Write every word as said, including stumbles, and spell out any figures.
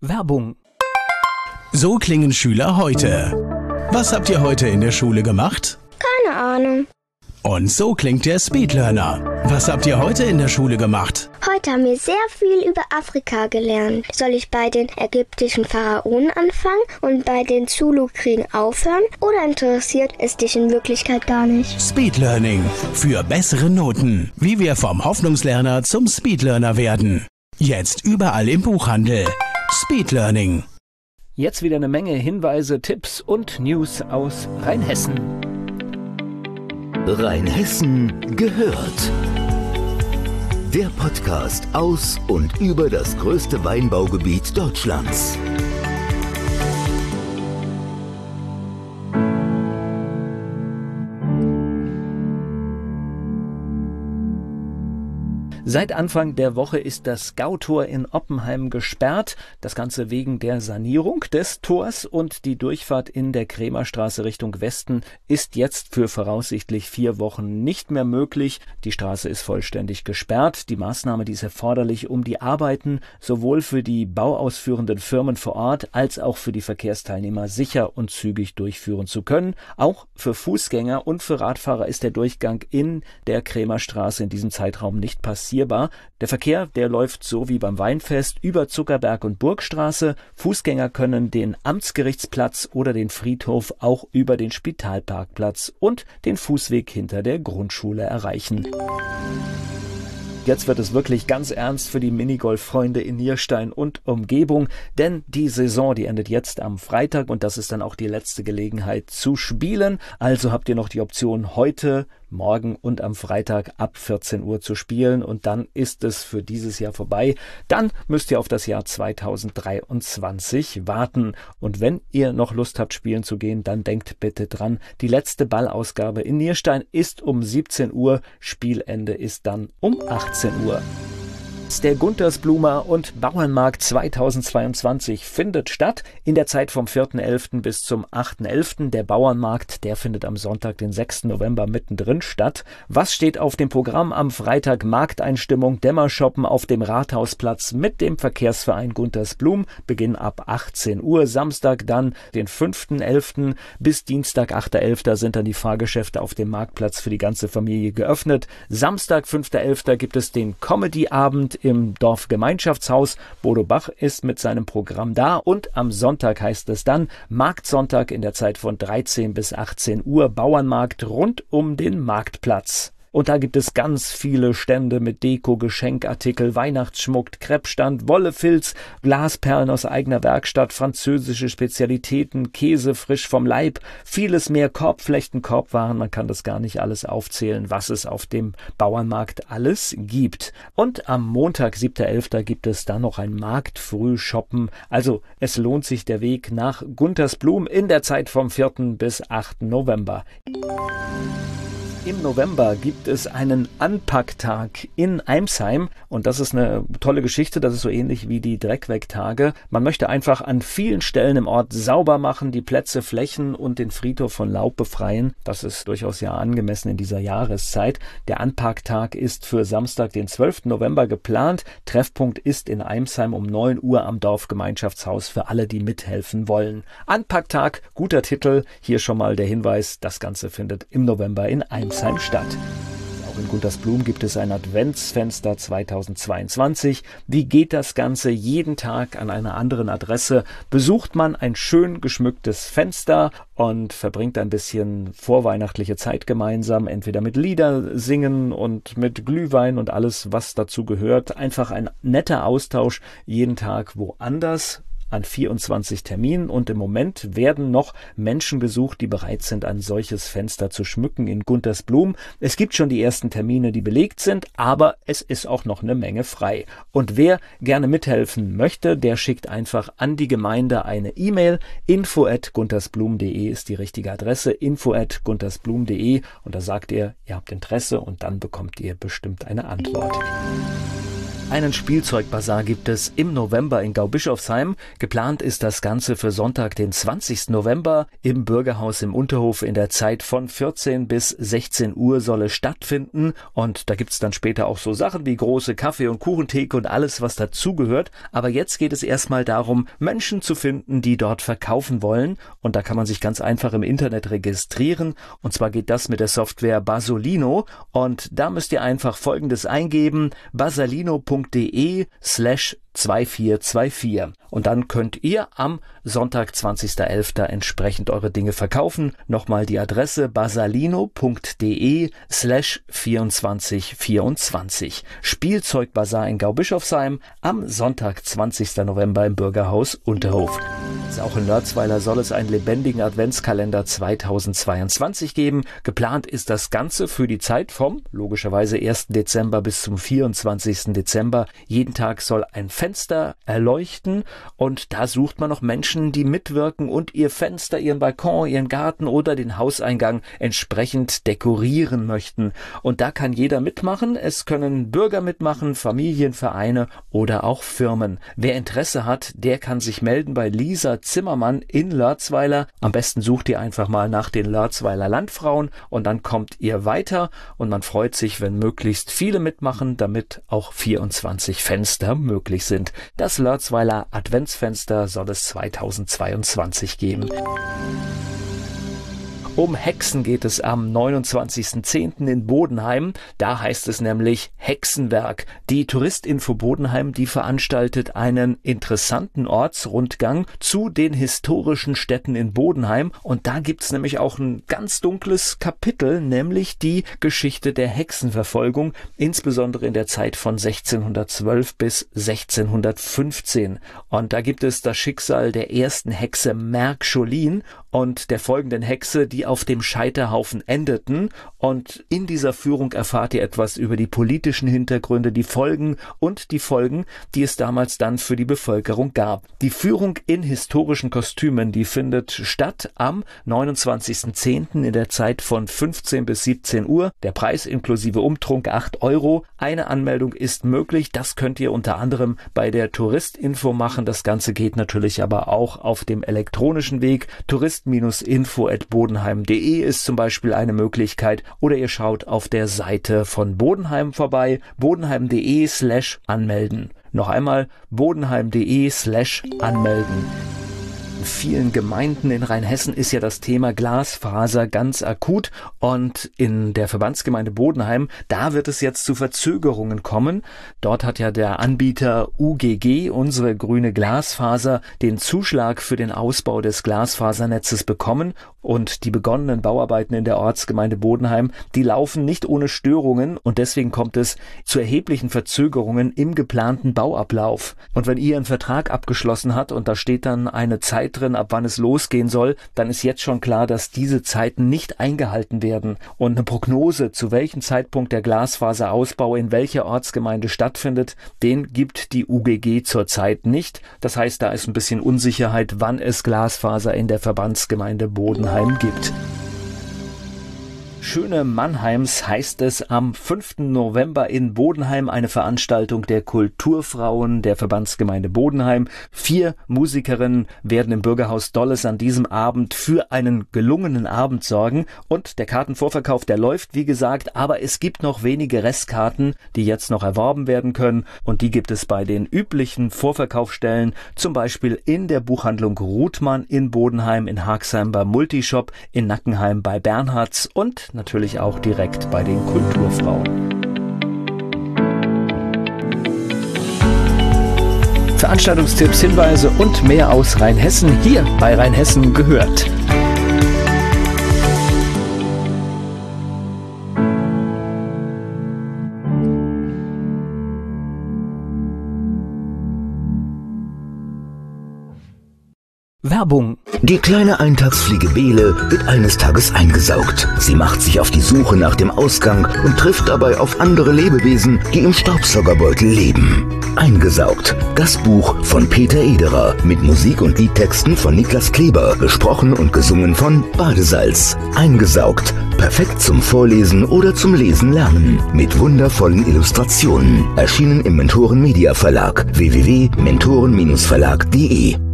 Werbung. So klingen Schüler heute. Was habt ihr heute in der Schule gemacht? Keine Ahnung. Und so klingt der Speedlearner. Was habt ihr heute in der Schule gemacht? Heute haben wir sehr viel über Afrika gelernt. Soll ich bei den ägyptischen Pharaonen anfangen und bei den Zulu-Kriegen aufhören? Oder interessiert es dich in Wirklichkeit gar nicht? Speedlearning. Für bessere Noten. Wie wir vom Hoffnungslerner zum Speedlearner werden. Jetzt überall im Buchhandel. Speedlearning. Jetzt wieder eine Menge Hinweise, Tipps und News aus Rheinhessen. Rheinhessen gehört. Der Podcast aus und über das größte Weinbaugebiet Deutschlands. Seit Anfang der Woche ist das Gautor in Oppenheim gesperrt. Das Ganze wegen der Sanierung des Tors, und die Durchfahrt in der Krämerstraße Richtung Westen ist jetzt für voraussichtlich vier Wochen nicht mehr möglich. Die Straße ist vollständig gesperrt. Die Maßnahme, die ist erforderlich, um die Arbeiten sowohl für die bauausführenden Firmen vor Ort als auch für die Verkehrsteilnehmer sicher und zügig durchführen zu können. Auch für Fußgänger und für Radfahrer ist der Durchgang in der Krämerstraße in diesem Zeitraum nicht passiert. Der Verkehr, der läuft so wie beim Weinfest über Zuckerberg und Burgstraße. Fußgänger können den Amtsgerichtsplatz oder den Friedhof auch über den Spitalparkplatz und den Fußweg hinter der Grundschule erreichen. Jetzt wird es wirklich ganz ernst für die Minigolf-Freunde in Nierstein und Umgebung, denn die Saison, die endet jetzt am Freitag und das ist dann auch die letzte Gelegenheit zu spielen. Also habt ihr noch die Option, heute, morgen und am Freitag ab vierzehn Uhr zu spielen, und dann ist es für dieses Jahr vorbei. Dann müsst ihr auf das Jahr zweitausenddreiundzwanzig warten, und wenn ihr noch Lust habt, spielen zu gehen, dann denkt bitte dran, die letzte Ballausgabe in Nierstein ist um siebzehn Uhr, Spielende ist dann um achtzehn Uhr. Der Guntersblumer und Bauernmarkt zweitausendzweiundzwanzig findet statt in der Zeit vom vierten elften bis zum achten elften Der Bauernmarkt, der findet am Sonntag, den sechsten November, mittendrin statt. Was steht auf dem Programm am Freitag? Markteinstimmung, Dämmershoppen auf dem Rathausplatz mit dem Verkehrsverein Guntersblum, Beginn ab achtzehn Uhr. Samstag dann, den fünften elften bis Dienstag, achten elften sind dann die Fahrgeschäfte auf dem Marktplatz für die ganze Familie geöffnet. Samstag, fünften elften gibt es den Comedy-Abend im Dorfgemeinschaftshaus. Bodo Bach ist mit seinem Programm da, und am Sonntag heißt es dann Marktsonntag in der Zeit von dreizehn bis achtzehn Uhr, Bauernmarkt rund um den Marktplatz. Und da gibt es ganz viele Stände mit Deko, Geschenkartikel, Weihnachtsschmuck, Kreppstand, Wolle, Filz, Glasperlen aus eigener Werkstatt, französische Spezialitäten, Käse frisch vom Leib, vieles mehr, Korbflechten, Korbwaren. Man kann das gar nicht alles aufzählen, was es auf dem Bauernmarkt alles gibt. Und am Montag, siebten elften gibt es dann noch ein Marktfrühshoppen. Also es lohnt sich der Weg nach Guntersblum in der Zeit vom vierten bis achten November. Im November gibt es einen Anpacktag in Eimsheim, und das ist eine tolle Geschichte. Das ist so ähnlich wie die Dreckwegtage. Man möchte einfach an vielen Stellen im Ort sauber machen, die Plätze, Flächen und den Friedhof von Laub befreien. Das ist durchaus ja angemessen in dieser Jahreszeit. Der Anpacktag ist für Samstag, den zwölften November geplant. Treffpunkt ist in Eimsheim um neun Uhr am Dorfgemeinschaftshaus für alle, die mithelfen wollen. Anpacktag, guter Titel. Hier schon mal der Hinweis, das Ganze findet im November in Eimsheim statt. Auch in Guntersblum gibt es ein Adventsfenster zweitausendzweiundzwanzig. Wie geht das Ganze? Jeden Tag an einer anderen Adresse besucht man ein schön geschmücktes Fenster und verbringt ein bisschen vorweihnachtliche Zeit gemeinsam, entweder mit Lieder singen und mit Glühwein und alles, was dazu gehört. Einfach ein netter Austausch, jeden Tag woanders, an vierundzwanzig Terminen, und im Moment werden noch Menschen gesucht, die bereit sind, ein solches Fenster zu schmücken in Guntersblum. Es gibt schon die ersten Termine, die belegt sind, aber es ist auch noch eine Menge frei. Und wer gerne mithelfen möchte, der schickt einfach an die Gemeinde eine E-Mail. info at guntersblum punkt de ist die richtige Adresse, info at guntersblum punkt de, und da sagt ihr, ihr habt Interesse, und dann bekommt ihr bestimmt eine Antwort. Einen Spielzeugbazar gibt es im November in Gaubischofsheim. Geplant ist das Ganze für Sonntag, den zwanzigsten November im Bürgerhaus im Unterhof. In der Zeit von vierzehn bis sechzehn Uhr soll es stattfinden. Und da gibt's dann später auch so Sachen wie große Kaffee- und Kuchentheke und alles, was dazugehört. Aber jetzt geht es erstmal darum, Menschen zu finden, die dort verkaufen wollen. Und da kann man sich ganz einfach im Internet registrieren. Und zwar geht das mit der Software Basolino. Und da müsst ihr einfach Folgendes eingeben: basolino punkt de slash zwei vier zwei vier. Und dann könnt ihr am Sonntag, zwanzigsten elften entsprechend eure Dinge verkaufen. Nochmal die Adresse: basolino punkt de slash vierundzwanzig vierundzwanzig. Spielzeugbazar in Gaubischofsheim am Sonntag, zwanzigsten November im Bürgerhaus Unterhof. Auch in Lörzweiler soll es einen lebendigen Adventskalender zweitausendzweiundzwanzig geben. Geplant ist das Ganze für die Zeit vom logischerweise ersten Dezember bis zum vierundzwanzigsten Dezember. Jeden Tag soll ein Fenster erleuchten und da sucht man noch Menschen, die mitwirken und ihr Fenster, ihren Balkon, ihren Garten oder den Hauseingang entsprechend dekorieren möchten. Und da kann jeder mitmachen. Es können Bürger mitmachen, Familienvereine oder auch Firmen. Wer Interesse hat, der kann sich melden bei Lisa Zimmermann in Lörzweiler. Am besten sucht ihr einfach mal nach den Lörzweiler Landfrauen und dann kommt ihr weiter und man freut sich, wenn möglichst viele mitmachen, damit auch vierundzwanzig Fenster möglich sind. Das Lörzweiler Adventsfenster soll es zweitausendzweiundzwanzig geben. Um Hexen geht es am neunundzwanzigsten zehnten in Bodenheim. Da heißt es nämlich Hexenwerk. Die Touristinfo Bodenheim, die veranstaltet einen interessanten Ortsrundgang zu den historischen Städten in Bodenheim. Und da gibt's nämlich auch ein ganz dunkles Kapitel, nämlich die Geschichte der Hexenverfolgung, insbesondere in der Zeit von sechzehnhundertzwölf bis sechzehnhundertfünfzehn. Und da gibt es das Schicksal der ersten Hexe Merk-Scholin und der folgenden Hexe, die auf dem Scheiterhaufen endeten. Und in dieser Führung erfahrt ihr etwas über die politischen Hintergründe, die Folgen und die Folgen, die es damals dann für die Bevölkerung gab. Die Führung in historischen Kostümen, die findet statt am neunundzwanzigsten zehnten in der Zeit von fünfzehn bis siebzehn Uhr. Der Preis inklusive Umtrunk acht Euro. Eine Anmeldung ist möglich. Das könnt ihr unter anderem bei der Touristinfo machen. Das Ganze geht natürlich aber auch auf dem elektronischen Weg. tourist Bindestrich info at bodenheim punkt de ist zum Beispiel eine Möglichkeit, oder ihr schaut auf der Seite von Bodenheim vorbei, bodenheim punkt de slash anmelden. Noch einmal bodenheim punkt de slash anmelden. In vielen Gemeinden in Rheinhessen ist ja das Thema Glasfaser ganz akut und in der Verbandsgemeinde Bodenheim, da wird es jetzt zu Verzögerungen kommen. Dort hat ja der Anbieter U G G, unsere grüne Glasfaser, den Zuschlag für den Ausbau des Glasfasernetzes bekommen und die begonnenen Bauarbeiten in der Ortsgemeinde Bodenheim, die laufen nicht ohne Störungen und deswegen kommt es zu erheblichen Verzögerungen im geplanten Bauablauf. Und wenn ihr einen Vertrag abgeschlossen habt und da steht dann eine Zeit drin, ab wann es losgehen soll, dann ist jetzt schon klar, dass diese Zeiten nicht eingehalten werden. Und eine Prognose, zu welchem Zeitpunkt der Glasfaserausbau in welcher Ortsgemeinde stattfindet, den gibt die U G G zurzeit nicht. Das heißt, da ist ein bisschen Unsicherheit, wann es Glasfaser in der Verbandsgemeinde Bodenheim gibt. Schöne Mannheims heißt es am fünften November in Bodenheim, eine Veranstaltung der Kulturfrauen der Verbandsgemeinde Bodenheim. Vier Musikerinnen werden im Bürgerhaus Dolles an diesem Abend für einen gelungenen Abend sorgen und der Kartenvorverkauf, der läuft wie gesagt, aber es gibt noch wenige Restkarten, die jetzt noch erworben werden können und die gibt es bei den üblichen Vorverkaufsstellen, zum Beispiel in der Buchhandlung Ruthmann in Bodenheim, in Haagsheim bei Multishop, in Nackenheim bei Bernhards und natürlich auch direkt bei den Kulturfrauen. Veranstaltungstipps, Hinweise und mehr aus Rheinhessen hier bei Rheinhessen gehört. Werbung. Die kleine Eintagsfliege Bele wird eines Tages eingesaugt. Sie macht sich auf die Suche nach dem Ausgang und trifft dabei auf andere Lebewesen, die im Staubsaugerbeutel leben. Eingesaugt. Das Buch von Peter Ederer mit Musik und Liedtexten von Niklas Kleber, gesprochen und gesungen von Badesalz. Eingesaugt. Perfekt zum Vorlesen oder zum Lesen lernen. Mit wundervollen Illustrationen. Erschienen im Mentoren Media Verlag. w w w punkt mentoren Bindestrich verlag punkt de